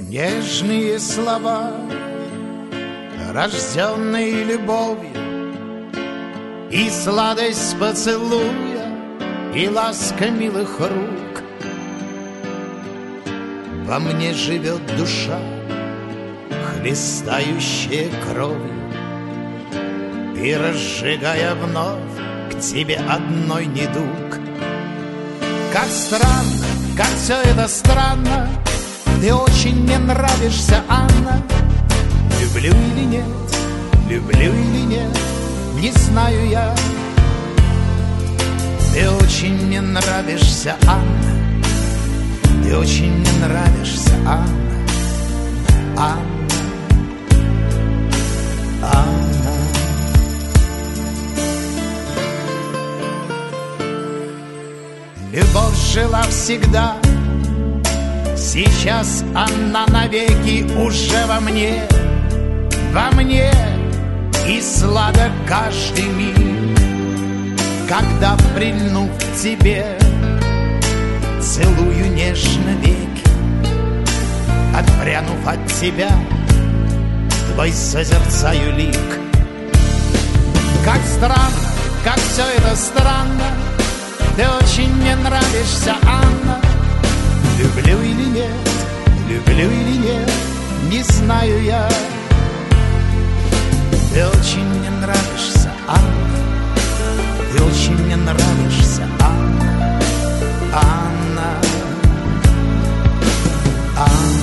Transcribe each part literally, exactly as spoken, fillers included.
Нежные слова, рожденные любовью, и сладость поцелуя, и ласка милых рук. Во мне живет душа, хлестающая кровью, и разжигая вновь к тебе одной недуг. Как странно, как все это странно, ты очень мне нравишься, Анна. Люблю или нет, люблю или нет, не знаю я. Ты очень мне нравишься, Анна. Ты очень мне нравишься, Анна. Анна, Анна. Любовь жила всегда, сейчас она навеки уже во мне, во мне, и сладок каждый миг, когда, прильнув к тебе, целую нежно веки, отпрянув от тебя, твой созерцаю лик. Как странно, как все это странно, ты очень мне нравишься, Анна. Люблю или нет, люблю или нет, не знаю я. Ты очень мне нравишься, Анна. Ты очень мне нравишься, Анна. Анна, Анна.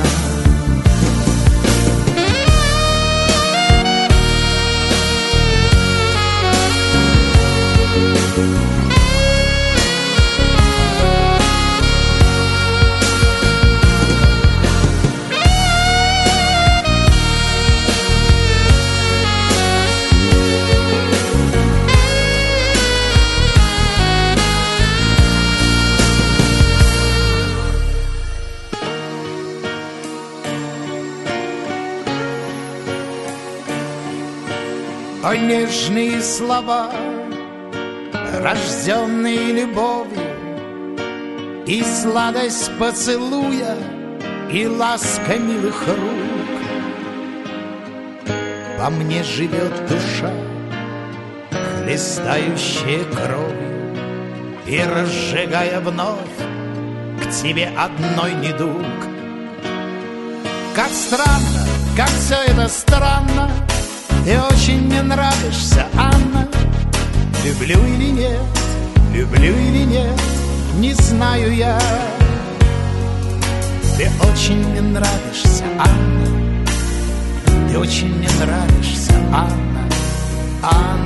О, нежные слова, рожденные любовью, и сладость поцелуя, и ласка милых рук. Во мне живет душа, хлестающая кровью, и разжигая вновь к тебе одной недуг. Как странно, как все это странно, ты очень мне нравишься, Анна. Люблю или нет, люблю или нет, не знаю я. Ты очень мне нравишься, Анна. Ты очень мне нравишься, Анна. Анна.